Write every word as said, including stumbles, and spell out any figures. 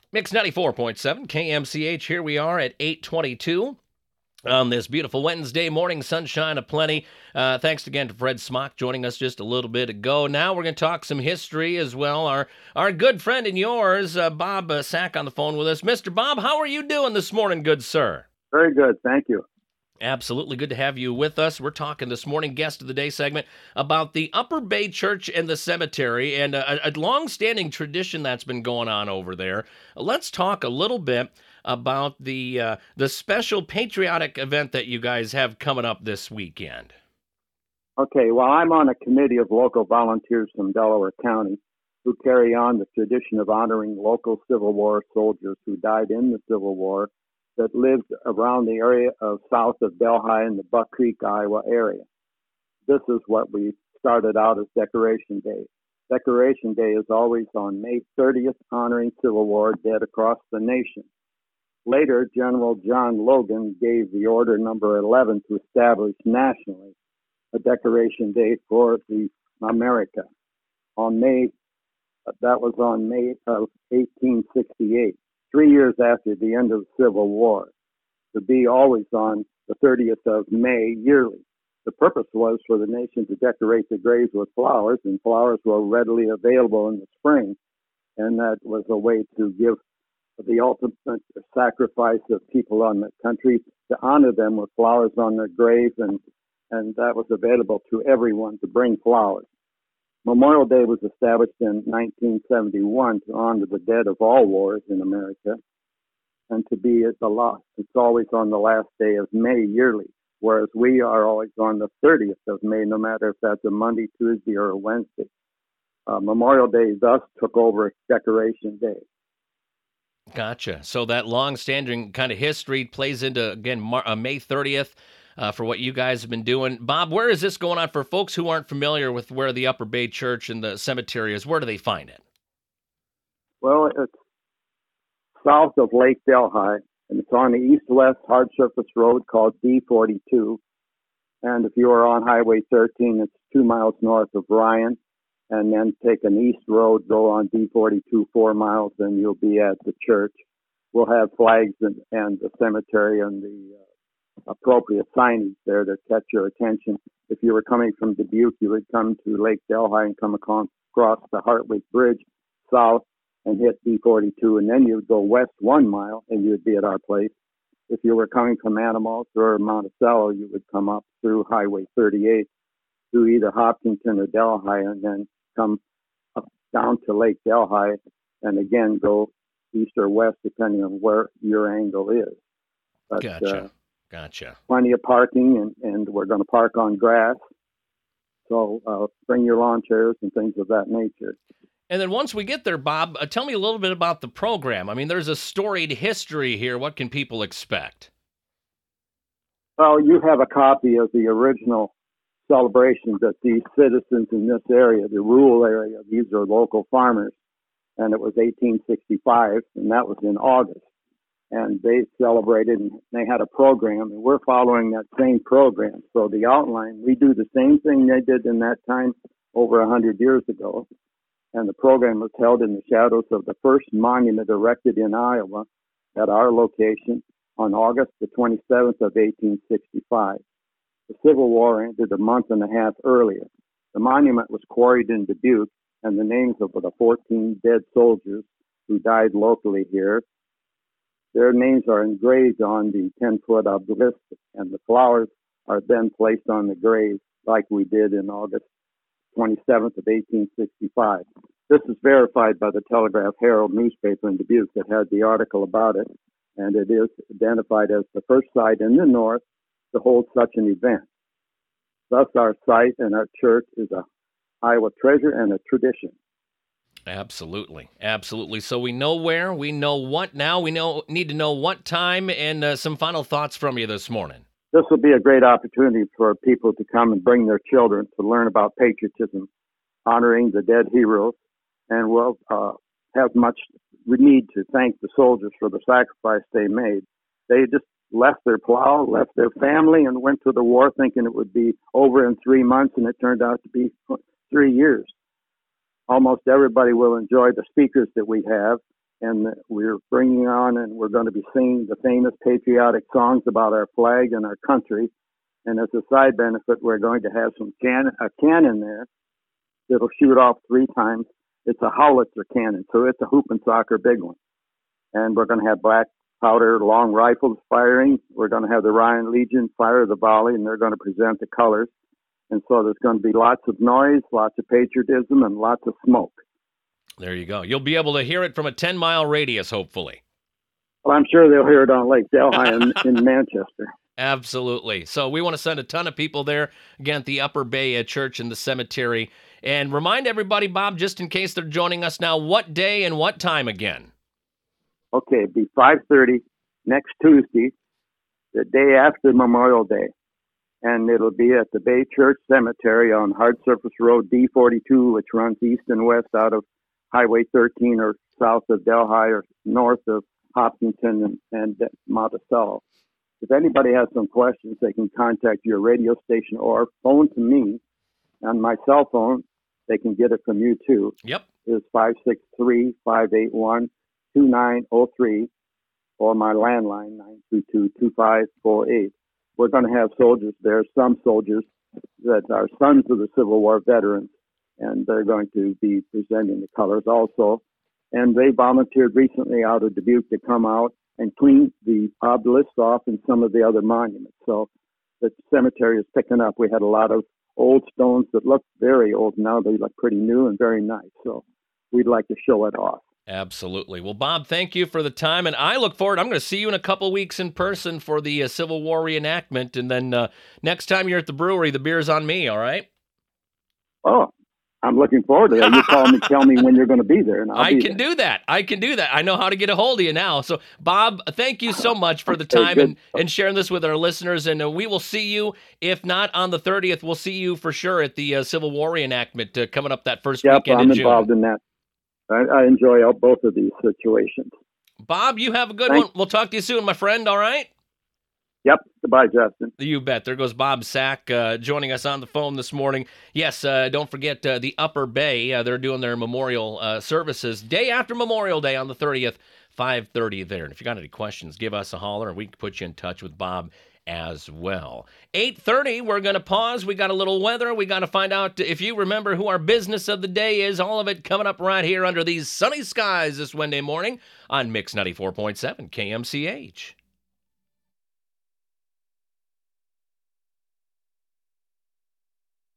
Mix ninety-four point seven K M C H. Here we are at eight twenty-two on this beautiful Wednesday morning, sunshine aplenty. Uh, thanks again to Fred Smock joining us just a little bit ago. Now we're going to talk some history as well. Our our good friend and yours, uh, Bob uh, Sack, on the phone with us. Mister Bob, how are you doing this morning, good sir? Very good, thank you. Absolutely good to have you with us. We're talking this morning, guest of the day segment, about the Upper Bay Church and the cemetery and a, a long-standing tradition that's been going on over there. Let's talk a little bit about the uh, the special patriotic event that you guys have coming up this weekend. Okay, well, I'm on a committee of local volunteers from Delaware County who carry on the tradition of honoring local Civil War soldiers who died in the Civil War that lived around the area of south of Delhi in the Buck Creek, Iowa area. This is what we started out as Decoration Day. Decoration Day is always on May thirtieth, honoring Civil War dead across the nation. Later, General John Logan gave the order number eleven to establish nationally a Decoration Day for the America. On May, that was on May of eighteen sixty-eight. Three years after the end of the Civil War, to be always on the thirtieth of May yearly. The purpose was for the nation to decorate the graves with flowers, and flowers were readily available in the spring, and that was a way to give the ultimate sacrifice of people on the country, to honor them with flowers on their graves, and, and that was available to everyone to bring flowers. Memorial Day was established in nineteen seventy-one to honor the dead of all wars in America, and to be at the last, it's always on the last day of May yearly, whereas we are always on the thirtieth of May, no matter if that's a Monday, Tuesday, or a Wednesday. Uh, Memorial Day thus took over Decoration Day. Gotcha. So that long-standing kind of history plays into, again, Mar- uh, May thirtieth. Uh, for what you guys have been doing. Bob, where is this going on for folks who aren't familiar with where the Upper Bay Church and the cemetery is? Where do they find it? Well, it's south of Lake Delhi, and it's on the east-west hard surface road called D forty-two. And if you are on Highway thirteen, it's two miles north of Ryan, and then take an east road, go on D forty-two four miles, and you'll be at the church. We'll have flags and, and the cemetery and the uh, appropriate signage there to catch your attention. If you were coming from Dubuque, you would come to Lake Delhi and come across the Hartwick Bridge south and hit D forty-two, and then you would go west one mile and you would be at our place. If you were coming from Animals or Monticello, you would come up through Highway thirty-eight through either Hopkinton or Delhi, and then come up down to Lake Delhi and again go east or west depending on where your angle is. But, gotcha. Uh, Gotcha. Plenty of parking, and, and we're going to park on grass. So uh, bring your lawn chairs and things of that nature. And then once we get there, Bob, uh, tell me a little bit about the program. I mean, there's a storied history here. What can people expect? Well, you have a copy of the original celebration that these citizens in this area, the rural area, these are local farmers, and it was eighteen sixty-five, and that was in August. And they celebrated, and they had a program, and we're following that same program. So the outline, we do the same thing they did in that time over one hundred years ago. And the program was held in the shadows of the first monument erected in Iowa at our location on August the twenty-seventh of eighteen sixty-five. The Civil War ended a month and a half earlier. The monument was quarried in Dubuque, and the names of the fourteen dead soldiers who died locally here, their names are engraved on the ten-foot obelisk, and the flowers are then placed on the graves like we did in August twenty-seventh of eighteen sixty-five. This is verified by the Telegraph Herald newspaper in Dubuque that had the article about it, and it is identified as the first site in the north to hold such an event. Thus, our site and our church is a Iowa treasure and a tradition. Absolutely. Absolutely. So we know where, we know what now, we know need to know what time, and uh, some final thoughts from you this morning. This will be a great opportunity for people to come and bring their children to learn about patriotism, honoring the dead heroes, and we'll uh, have much we need to thank the soldiers for the sacrifice they made. They just left their plow, left their family, and went to the war thinking it would be over in three months, and it turned out to be three years. Almost everybody will enjoy the speakers that we have, and we're bringing on, and we're going to be singing the famous patriotic songs about our flag and our country. And as a side benefit, we're going to have some can a cannon there that'll shoot off three times. It's a howitzer cannon, so it's a hoop and soccer big one. And we're going to have black powder long rifles firing. We're going to have the Ryan Legion fire the volley, and they're going to present the colors. And so there's going to be lots of noise, lots of patriotism, and lots of smoke. There you go. You'll be able to hear it from a ten-mile radius, hopefully. Well, I'm sure they'll hear it on Lake Delhi in, in Manchester. Absolutely. So we want to send a ton of people there, again, at the Upper Bay uh, Church in the cemetery. And remind everybody, Bob, just in case they're joining us now, what day and what time again? Okay, it'll be five thirty next Tuesday, the day after Memorial Day. And it'll be at the Bay Church Cemetery on Hard Surface Road D forty-two, which runs east and west out of Highway thirteen or south of Delhi or north of Hopkinton and, and Monticello. If anybody has some questions, they can contact your radio station or phone to me on my cell phone. They can get it from you too. Yep. It's five six three, five eight one, two nine zero three or my landline, nine two two, two five four eight. We're going to have soldiers there, some soldiers that are sons of the Civil War veterans, and they're going to be presenting the colors also. And they volunteered recently out of Dubuque to come out and clean the obelisks off and some of the other monuments. So the cemetery is picking up. We had a lot of old stones that look very old. Now they look pretty new and very nice. So we'd like to show it off. Absolutely. Well, Bob, thank you for the time, and I look forward. I'm going to see you in a couple weeks in person for the uh, Civil War reenactment, and then uh, next time you're at the brewery, the beer's on me, all right? Oh, I'm looking forward to that. You call me, tell me when you're going to be there, and I'll I be can there. do that. I can do that. I know how to get a hold of you now. So, Bob, thank you so much for the time and, and sharing this with our listeners, and uh, we will see you, if not on the thirtieth, we'll see you for sure at the uh, Civil War reenactment uh, coming up that first yep, weekend I'm in June. involved in that. I, I enjoy all, both of these situations. Bob, you have a good Thanks. one. We'll talk to you soon, my friend, all right? Yep. Goodbye, Justin. You bet. There goes Bob Sack uh, joining us on the phone this morning. Yes, uh, don't forget uh, the Upper Bay. Uh, they're doing their memorial uh, services day after Memorial Day on the thirtieth, five thirty there. And if you got any questions, give us a holler, and we can put you in touch with Bob as well. eight thirty, we're going to pause. We got a little weather. We got to find out if you remember who our business of the day is. All of it coming up right here under these sunny skies this Wednesday morning on Mix ninety-four point seven K M C H.